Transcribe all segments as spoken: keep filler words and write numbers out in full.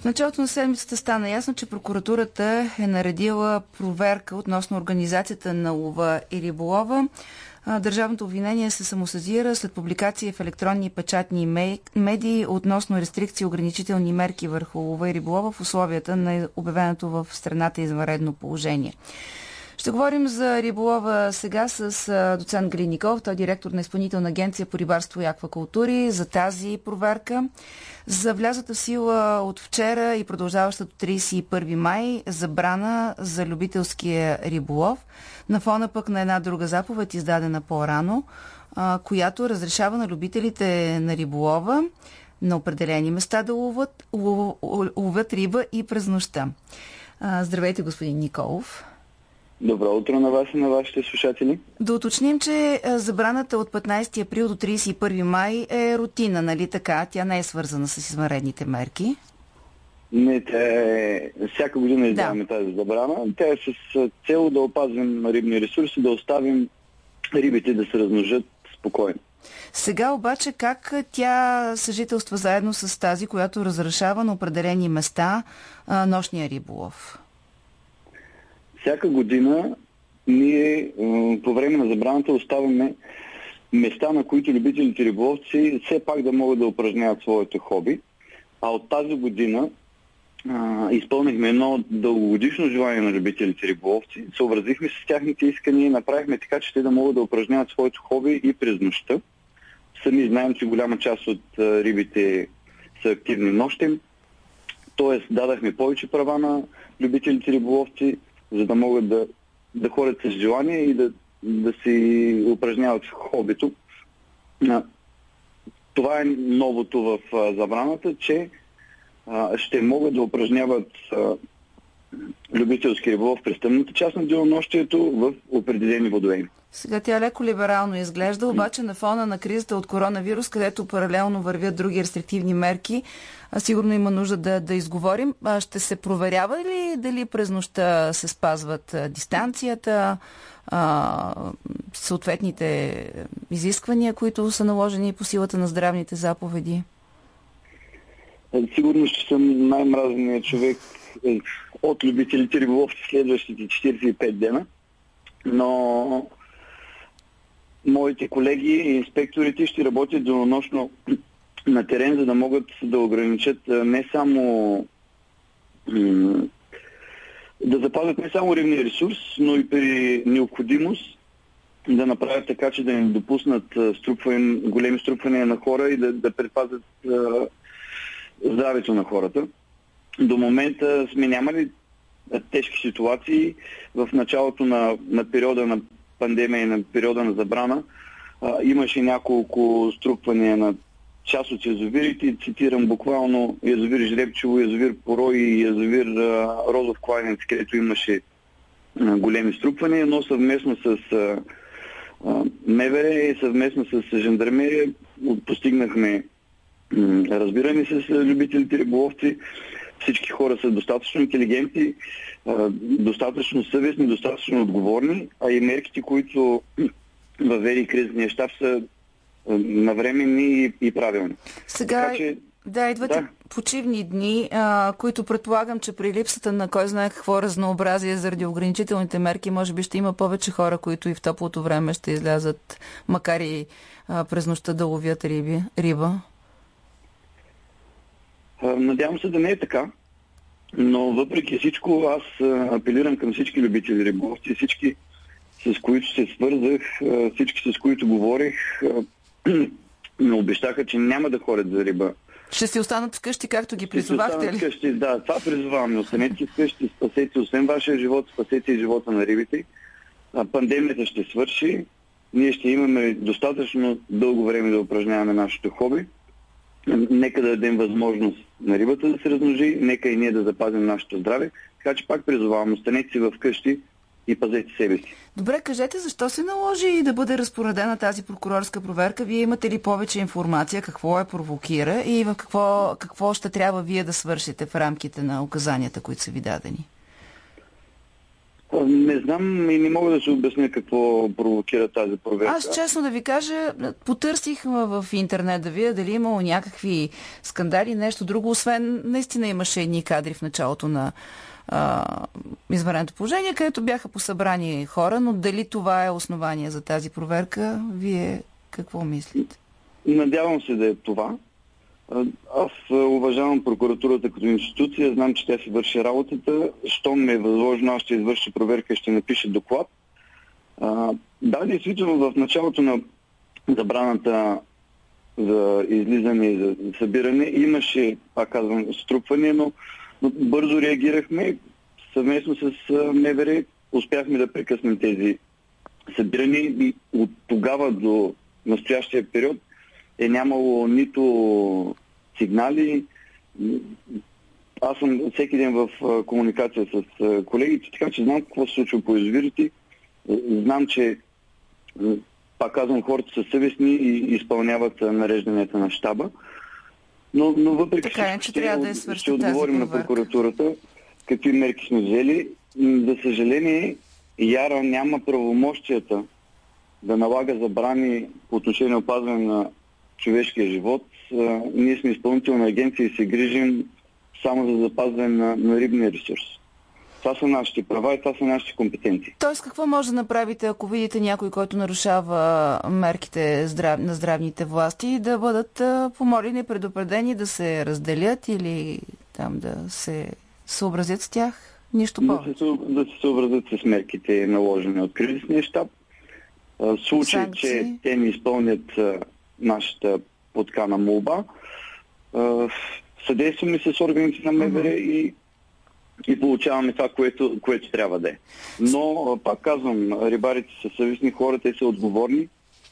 началото на седмицата стана ясно, че прокуратурата е наредила проверка относно организацията на лова и риболова. Държавното обвинение се самосезира след публикации в електронни и печатни медии относно рестрикции и ограничителни мерки върху лова и риболова в условията на обявеното в страната извънредно положение. Ще говорим за риболова сега с доцент Галин Николов, той е директор на Изпълнителна агенция по рибарство и аквакултури, за тази проверка, за влязата в сила от вчера и продължаваща до тридесет и първи май забрана за любителския риболов, на фона пък на една друга заповед, издадена по-рано, която разрешава на любителите на риболова на определени места да ловят, ловят риба и през нощта. Здравейте, господин Николов. Добро утро на вас и на вашите слушатели. Да уточним, че забраната от петнайсети април до тридесет и първи май е рутина, нали така? Тя не е свързана с извънредните мерки. Не, тя е... всяка година издаваме да. тази забрана. Тя е с цел да опазим рибни ресурси, да оставим рибите да се размножат спокойно. Сега обаче как тя съжителства заедно с тази, която разрешава на определени места а, нощния риболов? Всяка година ние по време на забраната оставяме места, на които любителите риболовци все пак да могат да упражняват своето хоби. А от тази година а, изпълнихме едно дългогодишно желание на любителите риболовци, съобразихме с тяхните искания и направихме така, че те да могат да упражняват своето хоби и през нощта. Сами знаем, че голяма част от а, рибите са активни нощем, т.е. дадахме повече права на любителите риболовци, за да могат да, да ходят с желание и да, да си упражняват хобито. Това е новото в а, забраната, че а, ще могат да упражняват а, любителски риболов през тъмната част на денонощието в определени водоеми. Сега тя леко либерално изглежда, обаче на фона на кризата от коронавирус, където паралелно вървят други рестриктивни мерки, а сигурно има нужда да, да изговорим. А ще се проверява ли дали през нощта се спазват а, дистанцията, а, съответните изисквания, които са наложени по силата на здравните заповеди? Сигурно ще съм най-мразният човек от любителите риболовци следващите четирийсет и пет дена, но моите колеги и инспекторите ще работят денонощно на терен, за да могат да ограничат не само да запазят не само рибния ресурс, но и при необходимост да направят така, че да не допуснат струпване, големи струпвания на хора и да, да предпазят здравето на хората. До момента сме нямали тежки ситуации. В началото на, на периода на пандемия и на периода на забрана а, имаше няколко струпвания на част от язовирите. Цитирам буквално язовир Жребчево, язовир Порой и язовир а, Розов кладенец, където имаше а, големи струпвания, но съвместно с а, а, МВР и съвместно с жандармерия постигнахме м, разбиране с любителите риболовци. Всички хора са достатъчно интелигентни, достатъчно съвестни, достатъчно отговорни, а и мерките, които въведе кризисния щаб, са навременни и правилни. Сега, така, че, да, идват да. почивни дни, а, които предполагам, че при липсата на кой знае какво разнообразие заради ограничителните мерки, може би ще има повече хора, които и в топлото време ще излязат, макар и а, през нощта да ловят риби, риба. Надявам се да не е така, но въпреки всичко аз апелирам към всички любители риболовци, всички с които се свързах, всички с които говорих, ме обещаха, че няма да ходят за риба. Ще си останат вкъщи, както ги призовахте ли? Вкъщи, да, това призоваваме. Останете вкъщи, спасете освен вашия живот, спасете и живота на рибите. Пандемията ще свърши, ние ще имаме достатъчно дълго време да упражняваме нашето хоби. Нека да дадем възможност на рибата да се размножи, нека и ние да запазим нашето здраве. Така че пак призовавам, останете си вкъщи и пазете себе си. Добре, кажете, защо се наложи да бъде разпоредена тази прокурорска проверка? Вие имате ли повече информация, какво я провокира и в какво, какво ще трябва вие да свършите в рамките на указанията, които са ви дадени? Не знам и не мога да се обясня какво провокира тази проверка. Аз, честно да ви кажа, потърсих в интернет да видя дали имало някакви скандали, нещо друго, освен наистина имаше едни кадри в началото на а, извънредното положение, където бяха посъбрани хора, но дали това е основание за тази проверка, вие какво мислите? Надявам се да е това. Аз уважавам прокуратурата като институция, знам, че тя си върши работата. Щом ми е възложено, аз ще извърши проверка и ще напише доклад. А, да, действително в началото на забраната за излизане и за събиране имаше, пак казвам, струпване, но, но бързо реагирахме. Съвместно с МВР успяхме да прекъснем тези събирания и от тогава до настоящия период е нямало нито сигнали. Аз съм всеки ден в комуникация с колегите, така че знам какво се случва по язовирите. Знам, че, пак казвам, хората са съвестни и изпълняват нарежданията на щаба. Но, но въпреки така, всичко, че трябва да е ще отговорим на прокуратурата какви мерки сме взели. За съжаление, Яра няма правомощията да налага забрани по отношение на опазване на човешкия живот. А, ние сме изпълнителна агенция и се грижим само за запазване на, на рибния ресурс. Това са нашите права и това са нашите компетенции. Тоест, какво може да направите, ако видите някой, който нарушава мерките здрав... на здравните власти, да бъдат а, помолени, предупредени, да се разделят или там да се съобразят с тях? Нищо повече. Да се, да се съобразят с мерките, наложени от кризисния щаб. В случай, че те не изпълнят а, нашата подкана молба, съдействаме с органите на МВР uh-huh. и, и получаваме това, което, което трябва да е. Но, пак казвам, рибарите са съвестни хора, те са отговорни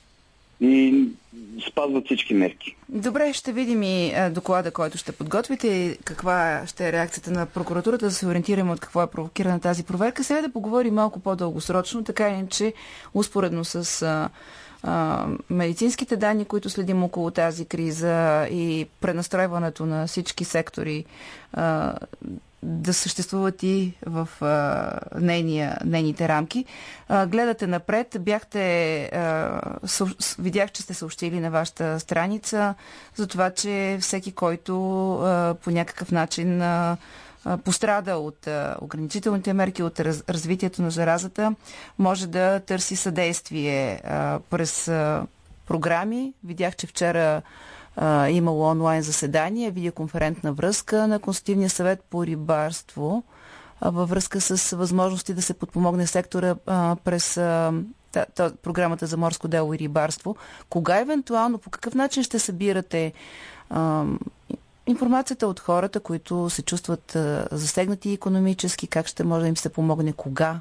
и спазват всички мерки. Добре, ще видим и доклада, който ще подготвите и каква ще е реакцията на прокуратурата, да се ориентираме от какво е провокирана тази проверка. Сега да поговорим малко по-дългосрочно, така иначе успоредно с а, а, медицинските данни, които следим около тази криза и пренастройването на всички сектори а, да съществуват и в а, нейния, нейните рамки. А, гледате напред, бяхте, а, съ, видях, че сте съобщили на вашата страница за това, че всеки, който а, по някакъв начин а, а, пострада от а, ограничителните мерки, от раз, развитието на заразата, може да търси съдействие а, през а, програми. Видях, че вчера Uh, имало онлайн заседание, видеоконферентна връзка на Консултативния съвет по рибарство uh, във връзка с възможности да се подпомогне сектора uh, през uh, та, та, програмата за морско дело и рибарство. Кога евентуално, по какъв начин ще събирате uh, информацията от хората, които се чувстват uh, засегнати икономически, как ще може да им се помогне, кога?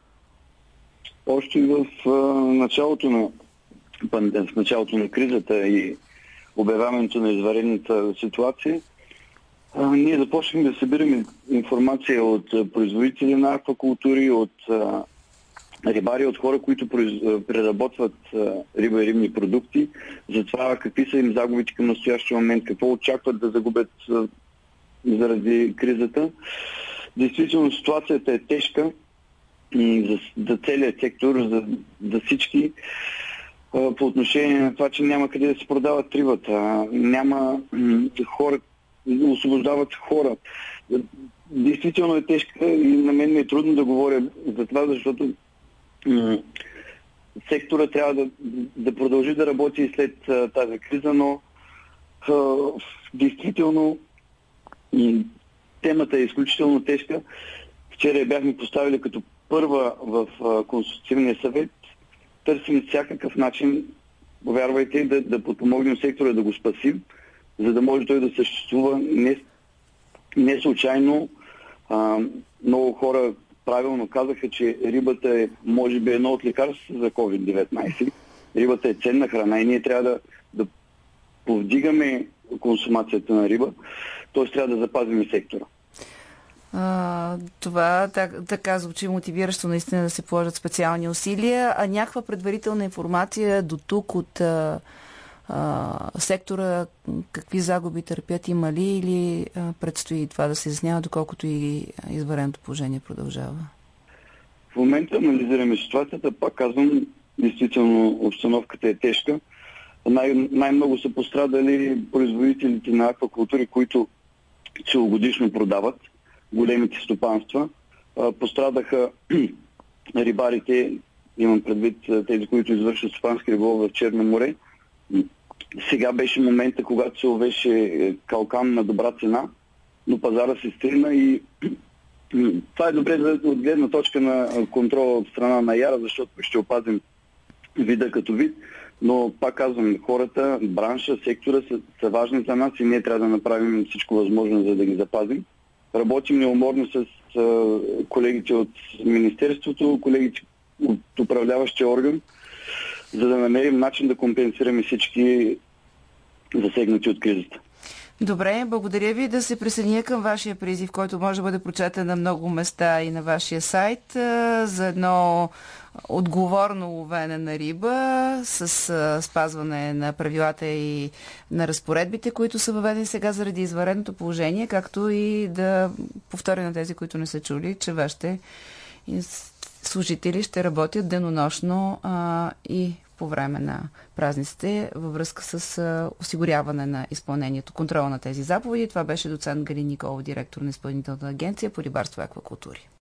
Още в uh, началото на в началото на кризата и обявяването на извънредната ситуация, а, ние започнахме да събираме информация от а, производители на аквакултури, от а, рибари, от хора, които произ... преработват а, риба и рибни продукти, за това какви са им загубите към настоящия момент, какво очакват да загубят а, заради кризата. Действително ситуацията е тежка за, за целият сектор, за, за всички, по отношение на това, че няма къде да се продават рибата, няма хора, освобождават хора. Действително е тежка и на мен ми е трудно да говоря за това, защото м- сектора трябва да, да продължи да работи и след а, тази криза, но а, действително м- темата е изключително тежка. Вчера я бяхме поставили като първа в а, Консултативния съвет. Търсим всякакъв начин, повярвайте, да, да подпомогнем сектора, да го спасим, за да може той да съществува. Не, не случайно а, много хора правилно казаха, че рибата е, може би, едно от лекарства за ковид деветнайсет. Рибата е ценна храна и ние трябва да, да повдигаме консумацията на риба, т.е. трябва да запазим и сектора. А, това так, така звучи мотивиращо наистина да се положат специални усилия, а някаква предварителна информация до тук от а, а, сектора, какви загуби търпят, има ли, или а, предстои това да се изяснява, доколкото и извънредното положение продължава? В момента анализираме ситуацията, пак казвам, действително обстановката е тежка. Най- най-много са пострадали производителите на аквакултури, които целогодишно продават, големите стопанства. Пострадаха рибарите, имам предвид тези, които извършват стопански риболов в Черно море. Сега беше момента, когато се ловеше калкан на добра цена, но пазара се стрина и това е добре от гледна точка на контрола от страна на Яра, защото ще опазим вида като вид, но пак казвам, хората, бранша, сектора са, са важни за нас и ние трябва да направим всичко възможно, за да ги запазим. Работим неуморно с а, колегите от Министерството, колегите от управляващия орган, за да намерим начин да компенсираме всички засегнати от кризата. Добре, благодаря ви. Да се присъединя към вашия призив, който може да бъде прочетен на много места и на вашия сайт, за едно отговорно ловене на риба с спазване на правилата и на разпоредбите, които са въведени сега заради извънредното положение, както и да повторя на тези, които не са чули, че вашите служители ще работят денонощно а, и по време на празниците във връзка с а, осигуряване на изпълнението, контрола на тези заповеди. Това беше доцент Галин Николов, директор на Изпълнителната агенция по рибарство и аквакултури.